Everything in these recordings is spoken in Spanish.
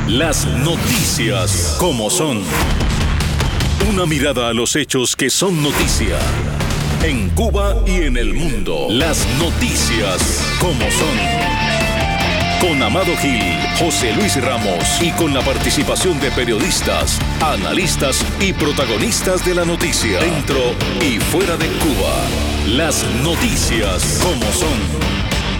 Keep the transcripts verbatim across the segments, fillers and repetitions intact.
Las noticias como son. Una mirada a los hechos que son noticia. En Cuba y en el mundo. Las noticias como son. Con Amado Gil, José Luis Ramos y con la participación de periodistas, analistas y protagonistas de la noticia. Dentro y fuera de Cuba. Las noticias como son.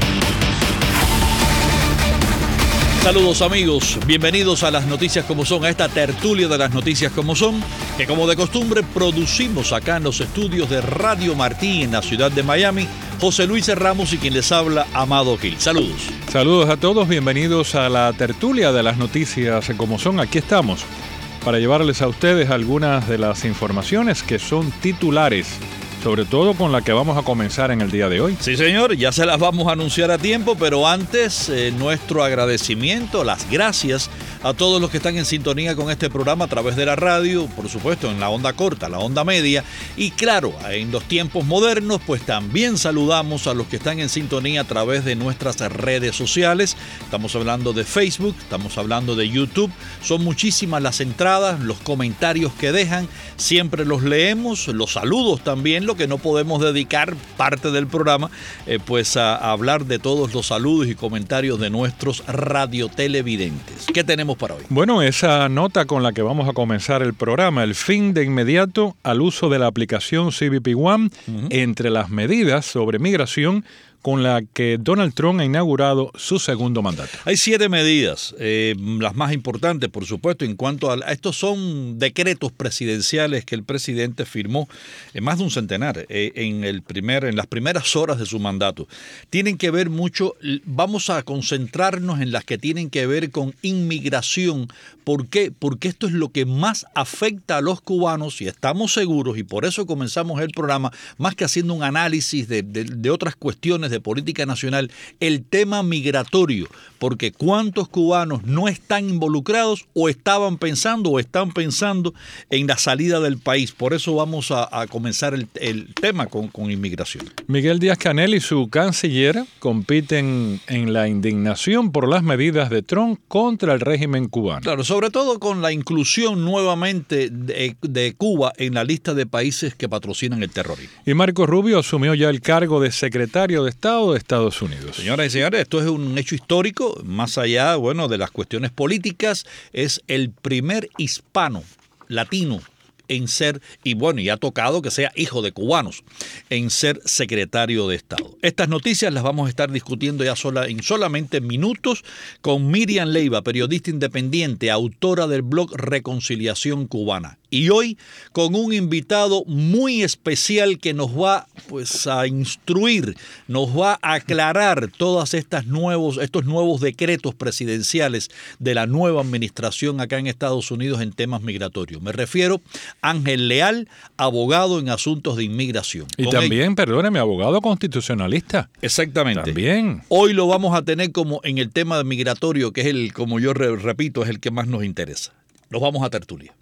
Saludos amigos, bienvenidos a Las Noticias Como Son, a esta tertulia de Las Noticias Como Son, que como de costumbre producimos acá en los estudios de Radio Martí en la ciudad de Miami. José Luis Ramos y quien les habla, Amado Gil. Saludos. Saludos a todos, bienvenidos a la tertulia de Las Noticias Como Son. Aquí estamos para llevarles a ustedes algunas de las informaciones que son titulares, sobre todo con la que vamos a comenzar en el día de hoy. Sí, señor, ya se las vamos a anunciar a tiempo, pero antes eh, nuestro agradecimiento, las gracias a todos los que están en sintonía con este programa a través de la radio, por supuesto en la onda corta, la onda media, y claro, en los tiempos modernos, pues también saludamos a los que están en sintonía a través de nuestras redes sociales. Estamos hablando de Facebook, estamos hablando de YouTube, son muchísimas las entradas, los comentarios que dejan, siempre los leemos, los saludos también, que no podemos dedicar parte del programa eh, pues a, a hablar de todos los saludos y comentarios de nuestros radiotelevidentes. ¿Qué tenemos para hoy? Bueno, esa nota con la que vamos a comenzar el programa, el fin de inmediato al uso de la aplicación C B P One, uh-huh. entre las medidas sobre migración con la que Donald Trump ha inaugurado su segundo mandato. Hay siete medidas, eh, las más importantes, por supuesto, en cuanto a, a estos son decretos presidenciales que el presidente firmó, eh, más de un centenar, eh, en, el primer, en las primeras horas de su mandato. Tienen que ver mucho, vamos a concentrarnos en las que tienen que ver con inmigración. ¿Por qué? Porque esto es lo que más afecta a los cubanos y estamos seguros, y por eso comenzamos el programa, más que haciendo un análisis de, de, de otras cuestiones de política nacional, el tema migratorio, porque cuántos cubanos no están involucrados o estaban pensando o están pensando en la salida del país. Por eso vamos a, a comenzar el, el tema con, con inmigración. Miguel Díaz-Canel y su canciller compiten en la indignación por las medidas de Trump contra el régimen cubano. Claro, sobre todo con la inclusión nuevamente de, de Cuba en la lista de países que patrocinan el terrorismo. Y Marco Rubio asumió ya el cargo de secretario de Estado de Estados Unidos. Señoras y señores, esto es un hecho histórico, más allá, bueno, de las cuestiones políticas, es el primer hispano, latino, en ser, y bueno, y ha tocado que sea hijo de cubanos, en ser secretario de Estado. Estas noticias las vamos a estar discutiendo ya sola, en solamente minutos con Miriam Leiva, periodista independiente, autora del blog Reconciliación Cubana. Y hoy con un invitado muy especial que nos va pues a instruir, nos va a aclarar todas estas nuevos, estos nuevos decretos presidenciales de la nueva administración acá en Estados Unidos en temas migratorios. Me refiero a Ángel Leal, abogado en asuntos de inmigración. Y Con también, él, perdóneme, abogado constitucionalista. Exactamente. También. Hoy lo vamos a tener como en el tema migratorio, que es el, como yo re, repito, es el que más nos interesa. Nos vamos a tertulia.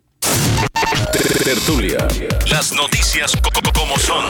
Tertulia. Las noticias como son.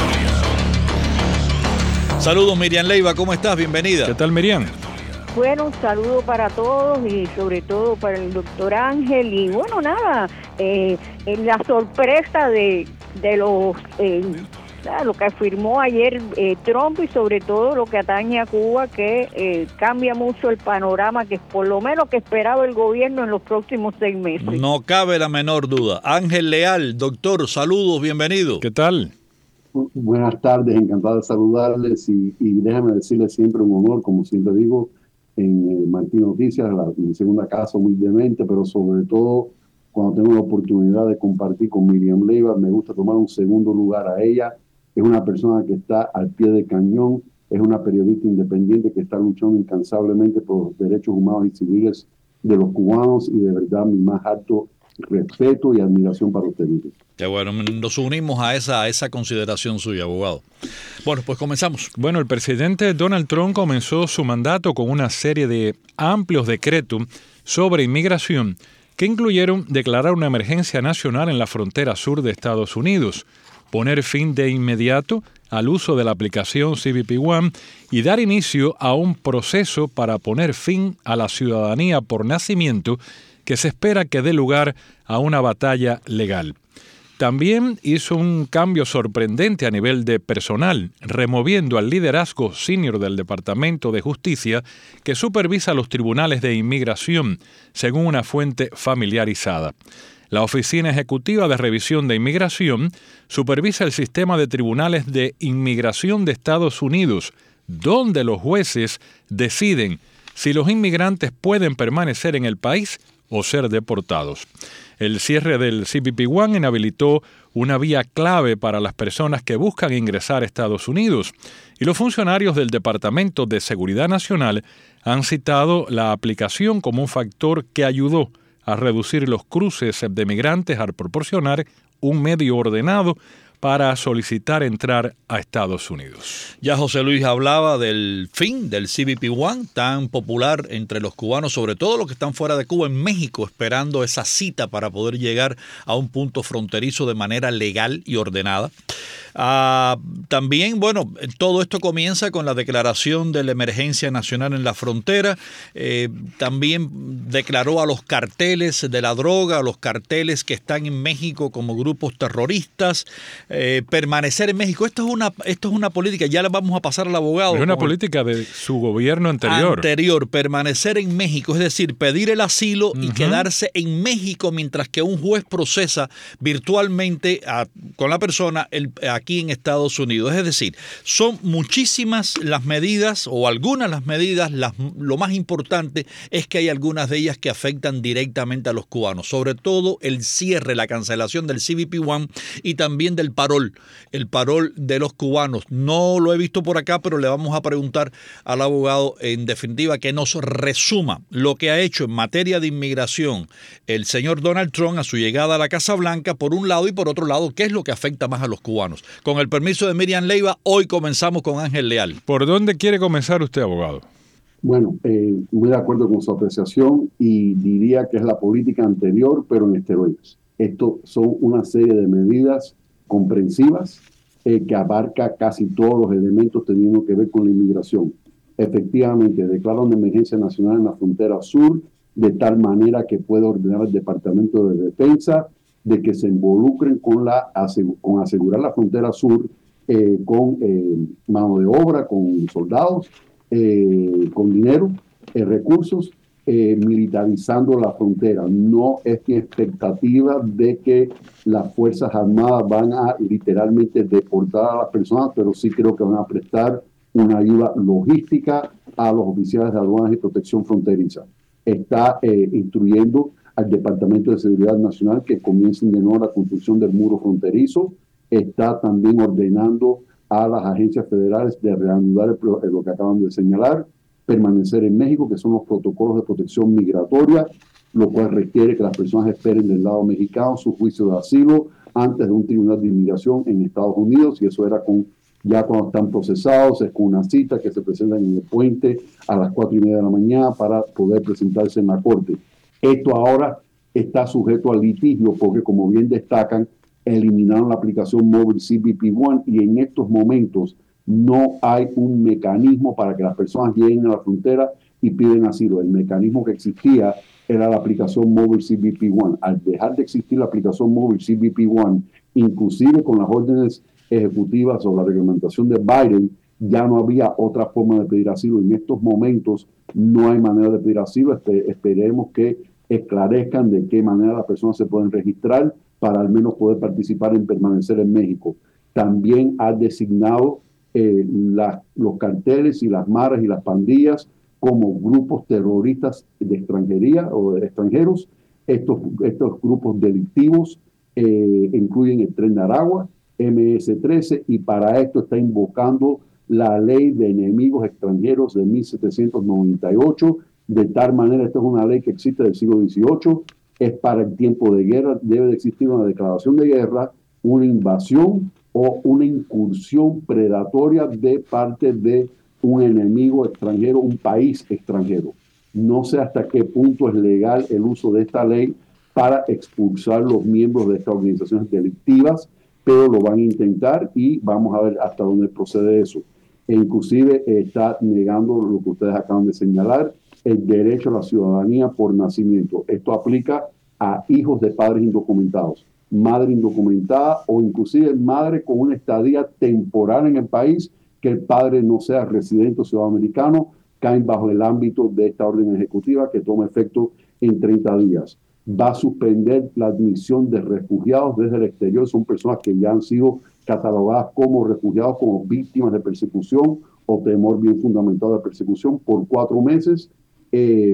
Saludos, Miriam Leiva, ¿cómo estás? Bienvenida. ¿Qué tal, Miriam? Bueno, un saludo para todos y sobre todo para el doctor Ángel. Y bueno, nada, eh, en la sorpresa de, de los... Eh, lo que afirmó ayer eh, Trump y sobre todo lo que atañe a Cuba, que eh, cambia mucho el panorama que por lo menos que esperaba el gobierno en los próximos seis meses. No cabe la menor duda. Ángel Leal, doctor, saludos, bienvenido. ¿Qué tal? Buenas tardes, encantado de saludarles y, y déjame decirles siempre un honor, como siempre digo, en eh, Martín Noticias, la, mi segunda casa humildemente, pero sobre todo cuando tengo la oportunidad de compartir con Miriam Leiva, me gusta tomar un segundo lugar a ella. Es una persona que está al pie del cañón, es una periodista independiente que está luchando incansablemente por los derechos humanos y civiles de los cubanos y de verdad mi más alto respeto y admiración para usted. Qué bueno, nos unimos a esa, a esa consideración suya, abogado. Bueno, pues comenzamos. Bueno, el presidente Donald Trump comenzó su mandato con una serie de amplios decretos sobre inmigración que incluyeron declarar una emergencia nacional en la frontera sur de Estados Unidos, poner fin de inmediato al uso de la aplicación C B P One y dar inicio a un proceso para poner fin a la ciudadanía por nacimiento que se espera que dé lugar a una batalla legal. También hizo un cambio sorprendente a nivel de personal, removiendo al liderazgo senior del Departamento de Justicia que supervisa los tribunales de inmigración, según una fuente familiarizada. La Oficina Ejecutiva de Revisión de Inmigración supervisa el sistema de tribunales de inmigración de Estados Unidos, donde los jueces deciden si los inmigrantes pueden permanecer en el país o ser deportados. El cierre del C B P One inhabilitó una vía clave para las personas que buscan ingresar a Estados Unidos, y los funcionarios del Departamento de Seguridad Nacional han citado la aplicación como un factor que ayudó a reducir los cruces de migrantes al proporcionar un medio ordenado para solicitar entrar a Estados Unidos. Ya José Luis hablaba del fin del C B P One, tan popular entre los cubanos, sobre todo los que están fuera de Cuba, en México, esperando esa cita para poder llegar a un punto fronterizo de manera legal y ordenada. Ah, también, bueno, todo esto comienza con la declaración de la emergencia nacional en la frontera. Eh, también declaró a los carteles de la droga, a los carteles que están en México como grupos terroristas, eh, permanecer en México. Esto es una, esto es una política, ya le vamos a pasar al abogado. Es una política de su gobierno anterior. Anterior, permanecer en México, es decir, pedir el asilo uh-huh. y quedarse en México mientras que un juez procesa virtualmente a, con la persona el, aquí en Estados Unidos. Es decir, son muchísimas las medidas o algunas las medidas, las, lo más importante es que hay algunas de ellas que afectan directamente a los cubanos, sobre todo el cierre, la cancelación del C B P One y también del parol, el parol de los cubanos. No lo he visto por acá, pero le vamos a preguntar al abogado en definitiva que nos resuma lo que ha hecho en materia de inmigración el señor Donald Trump a su llegada a la Casa Blanca, por un lado, y por otro lado, qué es lo que afecta más a los cubanos. Con el permiso de Miriam Leiva, hoy comenzamos con Ángel Leal. ¿Por dónde quiere comenzar usted, abogado? Bueno, eh, muy de acuerdo con su apreciación y diría que es la política anterior, pero en esteroides. Esto son una serie de medidas comprensivas eh, que abarca casi todos los elementos teniendo que ver con la inmigración. Efectivamente, declara una emergencia nacional en la frontera sur, de tal manera que puede ordenar al Departamento de Defensa de que se involucren con, la, con asegurar la frontera sur eh, con eh, mano de obra, con soldados, eh, con dinero, eh, recursos, eh, militarizando la frontera. No es mi expectativa de que las Fuerzas Armadas van a literalmente deportar a las personas, pero sí creo que van a prestar una ayuda logística a los oficiales de aduanas y protección fronteriza. Está eh, instruyendo al Departamento de Seguridad Nacional que comiencen de nuevo la construcción del muro fronterizo. Está también ordenando a las agencias federales de reanudar el, lo que acaban de señalar, permanecer en México, que son los protocolos de protección migratoria, lo cual requiere que las personas esperen del lado mexicano su juicio de asilo antes de un tribunal de inmigración en Estados Unidos, y eso era con ya cuando están procesados, es con una cita que se presentan en el puente a las cuatro y media de la mañana para poder presentarse en la corte. Esto ahora está sujeto al litigio porque, como bien destacan, eliminaron la aplicación móvil C B P One y en estos momentos no hay un mecanismo para que las personas lleguen a la frontera y piden asilo. El mecanismo que existía era la aplicación móvil C B P One. Al dejar de existir la aplicación móvil C B P One, inclusive con las órdenes ejecutivas o la reglamentación de Biden, ya no había otra forma de pedir asilo. En estos momentos no hay manera de pedir asilo. Esperemos que esclarezcan de qué manera las personas se pueden registrar para al menos poder participar en permanecer en México. También ha designado eh, la, los carteles y las maras y las pandillas como grupos terroristas de extranjería o de extranjeros. Estos, estos grupos delictivos eh, incluyen el Tren de Aragua, M S trece, y para esto está invocando la ley de enemigos extranjeros de mil setecientos noventa y ocho. De tal manera, esta es una ley que existe del siglo dieciocho, es para el tiempo de guerra, debe de existir una declaración de guerra, una invasión o una incursión predatoria de parte de un enemigo extranjero, un país extranjero. No sé hasta qué punto es legal el uso de esta ley para expulsar los miembros de estas organizaciones delictivas, pero lo van a intentar y vamos a ver hasta dónde procede eso. E inclusive eh, está negando lo que ustedes acaban de señalar, el derecho a la ciudadanía por nacimiento. Esto aplica a hijos de padres indocumentados, madre indocumentada o inclusive madre con una estadía temporal en el país, que el padre no sea residente o ciudadano americano, caen bajo el ámbito de esta orden ejecutiva que toma efecto en treinta días. Va a suspender la admisión de refugiados desde el exterior. Son personas que ya han sido catalogadas como refugiados, como víctimas de persecución o temor bien fundamentado de persecución por cuatro meses. Eh,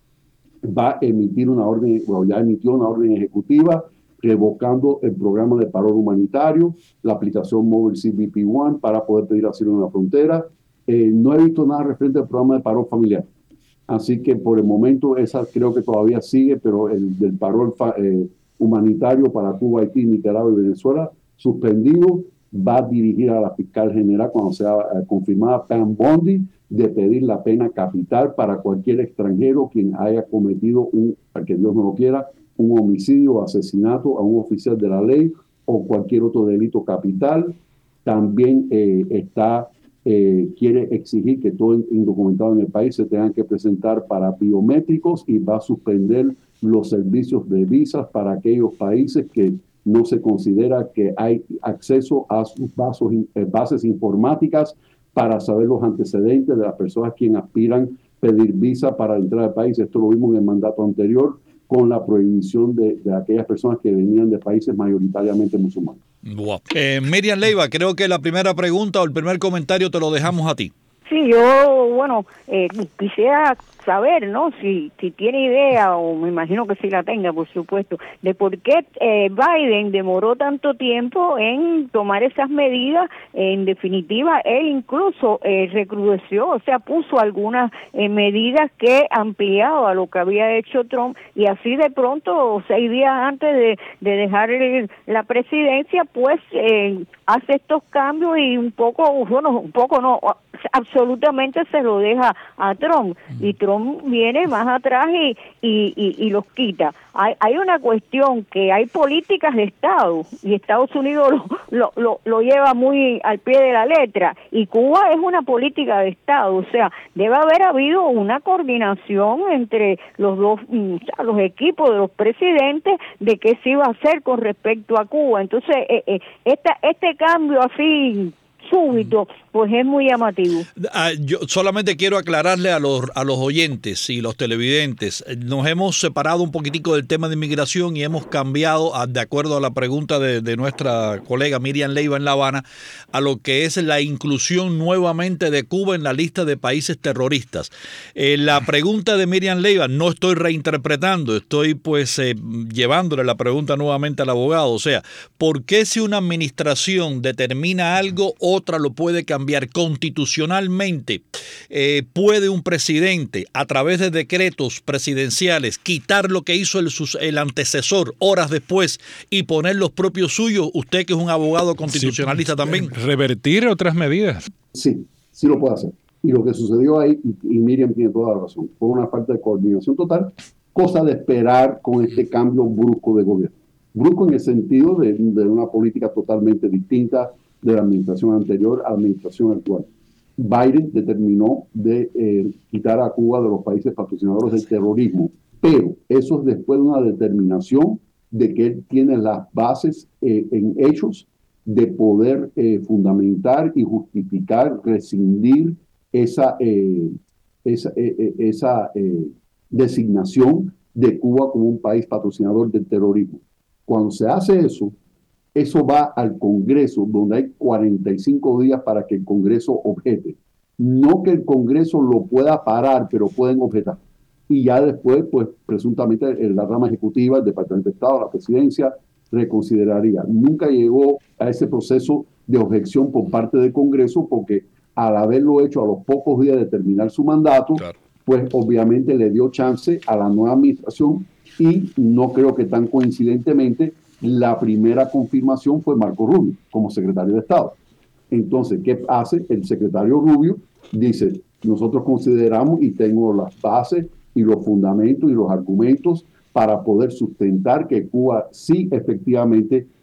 va a emitir una orden, o ya emitió una orden ejecutiva revocando el programa de paro humanitario, la aplicación móvil C B P uno para poder pedir asilo en la frontera. Eh, no he visto nada referente al programa de paro familiar. Así que por el momento esa creo que todavía sigue, pero el del paro eh, humanitario para Cuba, Haití, Nicaragua y Venezuela suspendido. Va a dirigir a la fiscal general cuando sea eh, confirmada Pam Bondi de pedir la pena capital para cualquier extranjero quien haya cometido un, que Dios no lo quiera, un homicidio o asesinato a un oficial de la ley o cualquier otro delito capital. También eh, está eh, quiere exigir que todo indocumentado en el país se tengan que presentar para biométricos y va a suspender los servicios de visas para aquellos países que no se considera que hay acceso a sus bases, bases informáticas para saber los antecedentes de las personas quienes aspiran a pedir visa para entrar al país. Esto lo vimos en el mandato anterior con la prohibición de, de aquellas personas que venían de países mayoritariamente musulmanes. Wow. Eh, Miriam Leiva, creo que la primera pregunta o el primer comentario te lo dejamos a ti. Sí, yo, bueno, eh, quisiera saber, ¿no? Si, si tiene idea, o me imagino que sí la tenga, por supuesto, de por qué eh, Biden demoró tanto tiempo en tomar esas medidas. En definitiva, él incluso eh, recrudeció, o sea, puso algunas eh, medidas que ampliaba lo que había hecho Trump, y así de pronto, seis días antes de, de dejar el, la presidencia, pues eh, hace estos cambios y un poco, bueno, un poco no, absolutamente se lo deja a Trump, y Trump viene más atrás y, y, y, y los quita. Hay, hay una cuestión que hay políticas de Estado, y Estados Unidos lo, lo, lo, lo lleva muy al pie de la letra, y Cuba es una política de Estado. O sea, debe haber habido una coordinación entre los dos, los equipos de los presidentes de qué se iba a hacer con respecto a Cuba. Entonces, eh, eh, esta, este cambio así súbito, pues es muy llamativo. Ah, yo solamente quiero aclararle a los, a los oyentes y los televidentes, nos hemos separado un poquitico del tema de inmigración y hemos cambiado, a, de acuerdo a la pregunta de, de nuestra colega Miriam Leiva en La Habana, a lo que es la inclusión nuevamente de Cuba en la lista de países terroristas. Eh, la pregunta de Miriam Leiva no estoy reinterpretando, estoy pues eh, llevándole la pregunta nuevamente al abogado. O sea, ¿por qué si una administración determina algo, otra lo puede cambiar constitucionalmente? Eh, ¿Puede un presidente, a través de decretos presidenciales, quitar lo que hizo el, el antecesor horas después y poner los propios suyos? Usted, que es un abogado constitucionalista, sí, también. ¿Revertir otras medidas? Sí, sí lo puede hacer. Y lo que sucedió ahí, y, y Miriam tiene toda la razón, fue una falta de coordinación total, cosa de esperar con este cambio brusco de gobierno. Brusco en el sentido de, de una política totalmente distinta de la administración anterior a la administración actual. Biden determinó de eh, quitar a Cuba de los países patrocinadores del terrorismo, pero eso es después de una determinación de que él tiene las bases eh, en hechos de poder eh, fundamentar y justificar, rescindir esa, eh, esa, eh, esa eh, designación de Cuba como un país patrocinador del terrorismo. Cuando se hace eso, eso va al Congreso, donde hay cuarenta y cinco días para que el Congreso objete. No que el Congreso lo pueda parar, pero pueden objetar. Y ya después, pues, presuntamente, la rama ejecutiva, el Departamento de Estado, la Presidencia, reconsideraría. Nunca llegó a ese proceso de objeción por parte del Congreso, porque al haberlo hecho a los pocos días de terminar su mandato, claro, pues obviamente le dio chance a la nueva administración, y no creo que tan coincidentemente la primera confirmación fue Marco Rubio como secretario de Estado. Entonces, ¿qué hace? El secretario Rubio dice, nosotros consideramos y tengo las bases y los fundamentos y los argumentos para poder sustentar que Cuba sí efectivamente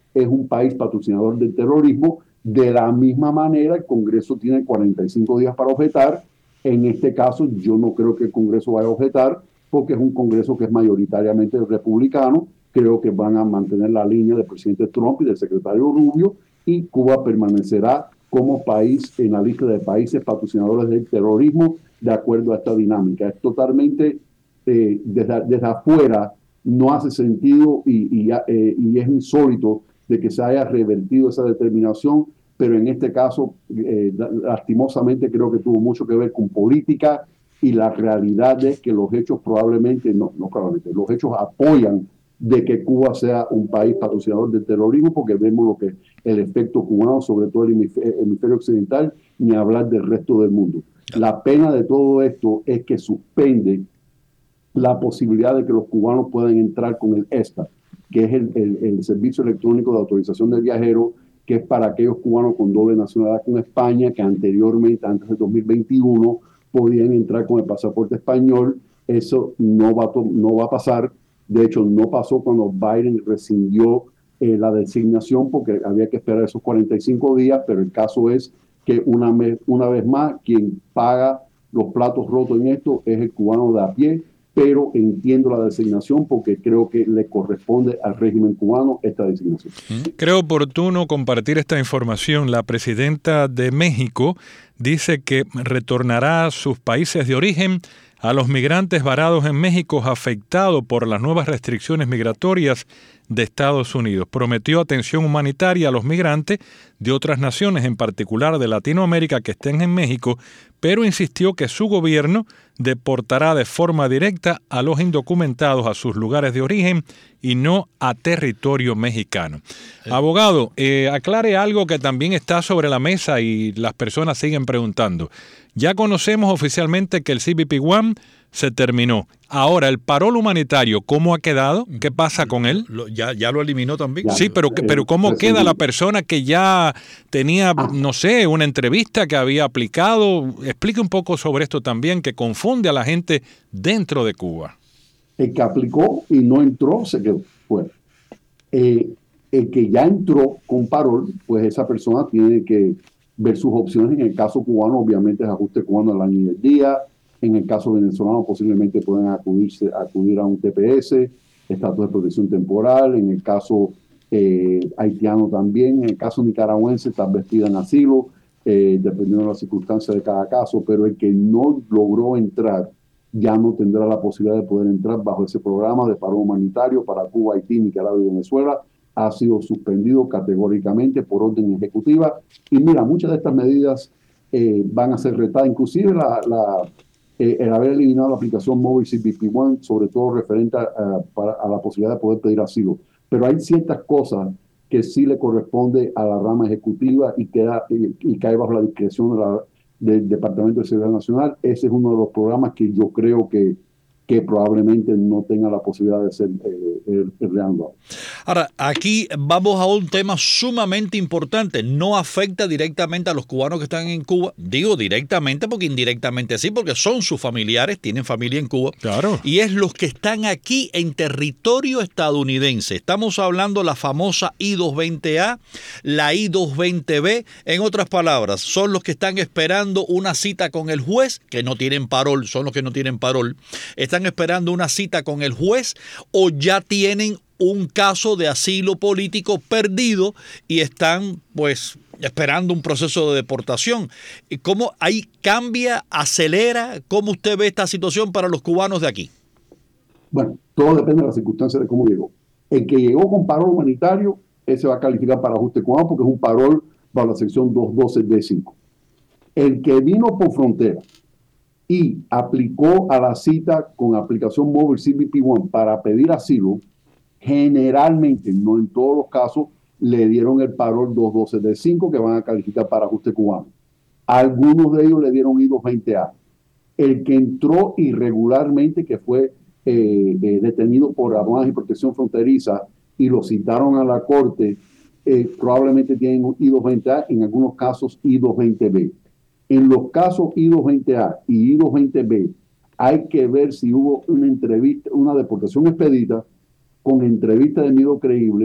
es un país patrocinador del terrorismo. De la misma manera, el Congreso tiene cuarenta y cinco días para objetar. En este caso, yo no creo que el Congreso vaya a objetar, porque es un Congreso que es mayoritariamente republicano. Creo que van a mantener la línea del presidente Trump y del secretario Rubio, y Cuba permanecerá como país en la lista de países patrocinadores del terrorismo de acuerdo a esta dinámica. Es totalmente, eh, desde, desde afuera, no hace sentido y, y, eh, y es insólito de que se haya revertido esa determinación, pero en este caso, eh, lastimosamente, creo que tuvo mucho que ver con política, y la realidad es que los hechos probablemente, no, no probablemente, los hechos apoyan de que Cuba sea un país patrocinador del terrorismo, porque vemos lo que el efecto cubano, sobre todo el hemisferio, hemisferio occidental, ni hablar del resto del mundo. La pena de todo esto es que suspende la posibilidad de que los cubanos puedan entrar con el ESTA, que es el, el, el Servicio Electrónico de Autorización de Viajeros, que es para aquellos cubanos con doble nacionalidad con España, que anteriormente, antes del dos mil veintiuno, podían entrar con el pasaporte español. Eso no va a, no va a pasar. De hecho, no pasó cuando Biden rescindió eh, la designación, porque había que esperar esos cuarenta y cinco días, pero el caso es que una, una vez más, quien paga los platos rotos en esto es el cubano de a pie, pero entiendo la designación porque creo que le corresponde al régimen cubano esta designación. Creo oportuno compartir esta información. La presidenta de México dice que retornará a sus países de origen a los migrantes varados en México afectados por las nuevas restricciones migratorias de Estados Unidos. Prometió atención humanitaria a los migrantes de otras naciones, en particular de Latinoamérica, que estén en México, pero insistió que su gobierno deportará de forma directa a los indocumentados a sus lugares de origen y no a territorio mexicano. Sí. Abogado, eh, aclare algo que también está sobre la mesa y las personas siguen preguntando. Ya conocemos oficialmente que el C B P uno se terminó. Ahora, el parol humanitario, ¿cómo ha quedado? ¿Qué pasa con él? Lo, ya, ¿Ya lo eliminó también? Ya, sí, pero, pero ¿cómo queda la persona que ya tenía, no sé, una entrevista que había aplicado? Explique un poco sobre esto también, que confunde a la gente dentro de Cuba. El que aplicó y no entró se quedó fuera. Eh, el que ya entró con parol, pues esa persona tiene que ver sus opciones. En el caso cubano, obviamente es ajuste cubano al año y el día. En el caso venezolano, posiblemente puedan acudirse, acudir a un T P S, estatus de protección temporal. En el caso eh, haitiano también. En el caso nicaragüense, tal vez pidan asilo, eh, dependiendo de las circunstancias de cada caso. Pero el que no logró entrar ya no tendrá la posibilidad de poder entrar bajo ese programa de paro humanitario para Cuba, Haití, Nicaragua y Venezuela. Ha sido suspendido categóricamente por orden ejecutiva. Y mira, muchas de estas medidas eh, van a ser retadas, inclusive la, la, eh, el haber eliminado la aplicación móvil C B P uno, sobre todo referente a, a, para, a la posibilidad de poder pedir asilo. Pero hay ciertas cosas que sí le corresponde a la rama ejecutiva y, queda, y, y cae bajo la discreción de la, del Departamento de Seguridad Nacional. Ese es uno de los programas que yo creo que que probablemente no tenga la posibilidad de ser eh, reanudado. Ahora, aquí vamos a un tema sumamente importante. No afecta directamente a los cubanos que están en Cuba. Digo directamente porque indirectamente sí, porque son sus familiares, tienen familia en Cuba. Claro. Y es los que están aquí en territorio estadounidense. Estamos hablando de la famosa I doscientos veinte A, la I doscientos veinte B. En otras palabras, son los que están esperando una cita con el juez, que no tienen parol, son los que no tienen parol. Están esperando una cita con el juez o ya tienen un caso de asilo político perdido y están pues esperando un proceso de deportación. ¿Cómo ahí cambia, acelera? ¿Cómo usted ve esta situación para los cubanos de aquí? Bueno, todo depende de las circunstancias de cómo llegó. El que llegó con parol humanitario, ese va a calificar para ajuste cubano porque es un parol bajo la sección doscientos doce D cinco. El que vino por frontera y aplicó a la cita con aplicación móvil C B P uno para pedir asilo, generalmente, no en todos los casos, le dieron el parol doscientos doce D cinco que van a calificar para ajuste cubano. Algunos de ellos le dieron I doscientos veinte A. El que entró irregularmente, que fue eh, eh, detenido por aduanas y protección fronteriza y lo citaron a la corte, eh, probablemente tienen I doscientos veinte A, en algunos casos I doscientos veinte B. En los casos I doscientos veinte A y I doscientos veinte B, hay que ver si hubo una entrevista, una deportación expedita con entrevista de miedo creíble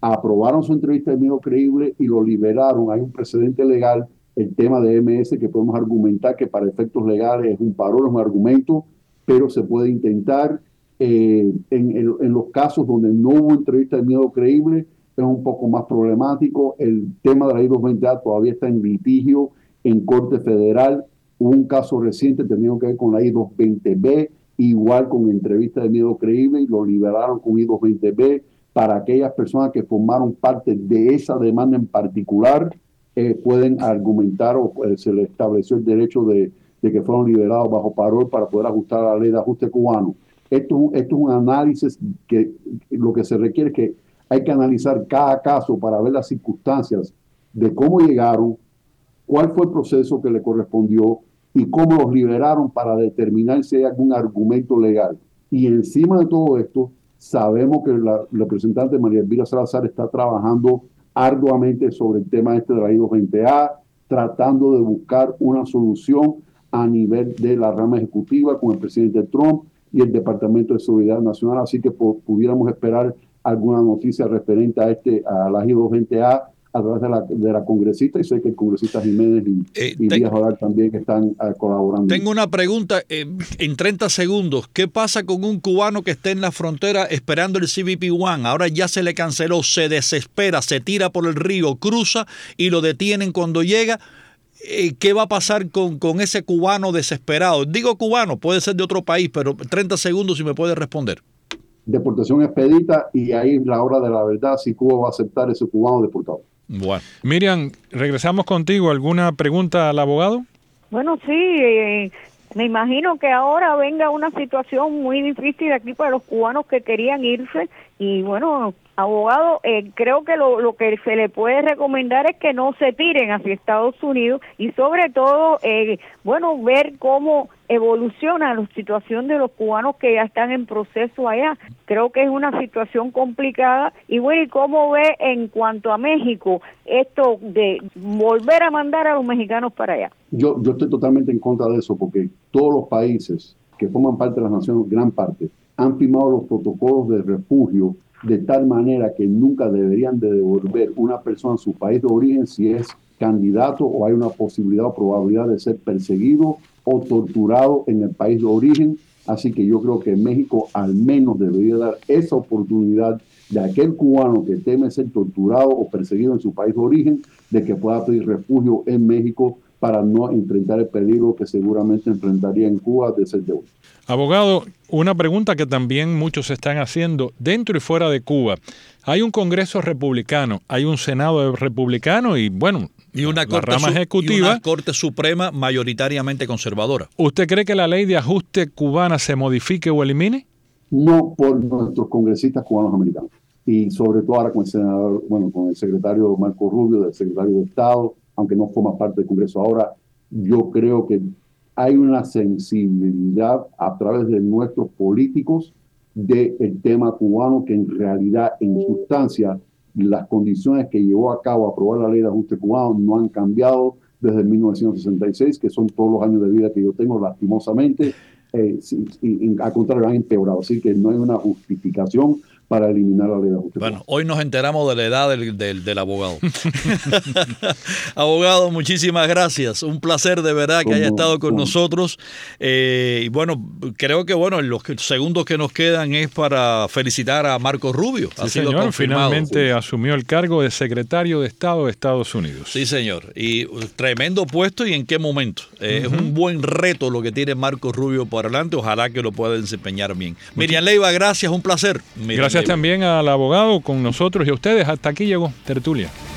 aprobaron su entrevista de miedo creíble y lo liberaron. Hay un precedente legal, el tema de M S, que podemos argumentar que para efectos legales es un parol, es un argumento, pero se puede intentar. Eh, en, en, en los casos donde no hubo entrevista de miedo creíble, es un poco más problemático. El tema de la I doscientos veinte A todavía está en litigio en Corte Federal. Hubo un caso reciente tenido que ver con la I doscientos veinte B, igual con entrevista de miedo creíble, y lo liberaron con I doscientos veinte B para aquellas personas que formaron parte de esa demanda en particular. Eh, pueden argumentar o eh, se les estableció el derecho de, de que fueron liberados bajo parol para poder ajustar a la ley de ajuste cubano. Esto, esto es un análisis que lo que se requiere es que hay que analizar cada caso para ver las circunstancias de cómo llegaron, cuál fue el proceso que le correspondió y cómo los liberaron para determinar si hay algún argumento legal. Y encima de todo esto, sabemos que la representante María Elvira Salazar está trabajando arduamente sobre el tema este de la I doscientos veinte A, tratando de buscar una solución a nivel de la rama ejecutiva con el presidente Trump y el Departamento de Seguridad Nacional, así que pudiéramos esperar alguna noticia referente a este a la I doscientos veinte A a través de la, de la congresista, y sé que el congresista Jiménez y, eh, y Díaz Joral también están uh, colaborando. Tengo una pregunta eh, en treinta segundos. ¿Qué pasa con un cubano que esté en la frontera esperando el C B P uno? Ahora ya se le canceló, se desespera, se tira por el río, cruza y lo detienen cuando llega. ¿Qué va a pasar con, con ese cubano desesperado? Digo cubano, puede ser de otro país, pero treinta segundos si me puede responder. Deportación expedita, y ahí es la hora de la verdad si Cuba va a aceptar ese cubano deportado. Bueno. Miriam, regresamos contigo. ¿Alguna pregunta al abogado? Bueno, sí, eh, me imagino que ahora venga una situación muy difícil aquí para los cubanos que querían irse, y bueno, abogado, eh, creo que lo, lo que se le puede recomendar es que no se tiren hacia Estados Unidos, y sobre todo, eh, bueno, ver cómo evoluciona la situación de los cubanos que ya están en proceso allá. Creo que es una situación complicada. Y bueno, ¿y cómo ve en cuanto a México esto de volver a mandar a los mexicanos para allá? Yo, yo estoy totalmente en contra de eso, porque todos los países que forman parte de las naciones, gran parte, han firmado los protocolos de refugio de tal manera que nunca deberían de devolver una persona a su país de origen si es candidato o hay una posibilidad o probabilidad de ser perseguido o torturado en el país de origen. Así que yo creo que México al menos debería dar esa oportunidad de aquel cubano que teme ser torturado o perseguido en su país de origen, de que pueda pedir refugio en México para no enfrentar el peligro que seguramente enfrentaría en Cuba de ser devuelto. Abogado, una pregunta que también muchos están haciendo dentro y fuera de Cuba. Hay un Congreso republicano, hay un Senado republicano y, bueno, y una la corte rama su- ejecutiva. y una Corte Suprema mayoritariamente conservadora. ¿Usted cree que la ley de ajuste cubana se modifique o elimine? No por nuestros congresistas cubanos americanos. Y sobre todo ahora con el senador, bueno, con el secretario Marco Rubio, del secretario de Estado, aunque no forma parte del Congreso ahora, yo creo que hay una sensibilidad a través de nuestros políticos del tema cubano, que en realidad, en sustancia, las condiciones que llevó a cabo a aprobar la ley de ajuste cubano no han cambiado desde mil novecientos sesenta y seis, que son todos los años de vida que yo tengo, lastimosamente, eh, y, y, al contrario, han empeorado. Así que no hay una justificación para eliminar la ley de ajuste cubano. Bueno, hoy nos enteramos de la edad del, del, del abogado. Abogado, muchísimas gracias. Un placer de verdad que ¿Cómo, haya estado con cómo? nosotros. Eh, y bueno, creo que bueno, los segundos que nos quedan es para felicitar a Marco Rubio. Sí, ha sido señor. confirmado. Finalmente sí. Asumió el cargo de secretario de Estado de Estados Unidos. Sí, señor. Y tremendo puesto, y en qué momento. Eh, uh-huh. Es un buen reto lo que tiene Marco Rubio por adelante. Ojalá que lo pueda desempeñar bien. Uh-huh. Miriam Leiva, gracias. Un placer. Miriam Gracias Leiva. también al abogado con nosotros y a ustedes. Hasta aquí llegó Tertulia.